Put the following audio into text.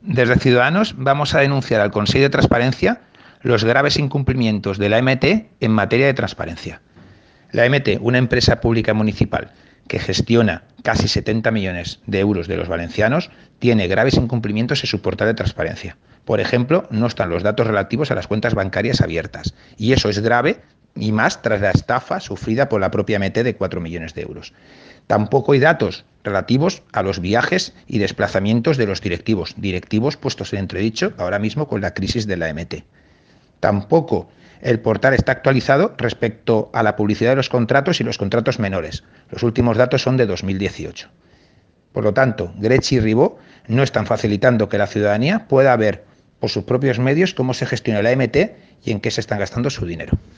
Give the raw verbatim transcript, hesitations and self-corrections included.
Desde Ciudadanos vamos a denunciar al Consejo de Transparencia los graves incumplimientos de la E M T en materia de transparencia. La E M T, una empresa pública municipal que gestiona casi setenta millones de euros de los valencianos, tiene graves incumplimientos en su portal de transparencia. Por ejemplo, no están los datos relativos a las cuentas bancarias abiertas, y eso es grave y más tras la estafa sufrida por la propia E M T de cuatro millones de euros. Tampoco hay datos relativos a los viajes y desplazamientos de los directivos, directivos puestos en entredicho ahora mismo con la crisis de la E M T. Tampoco el portal está actualizado respecto a la publicidad de los contratos y los contratos menores. Los últimos datos son de dos mil dieciocho. Por lo tanto, Grechi y Ribó no están facilitando que la ciudadanía pueda ver por sus propios medios cómo se gestiona la E M T y en qué se están gastando su dinero.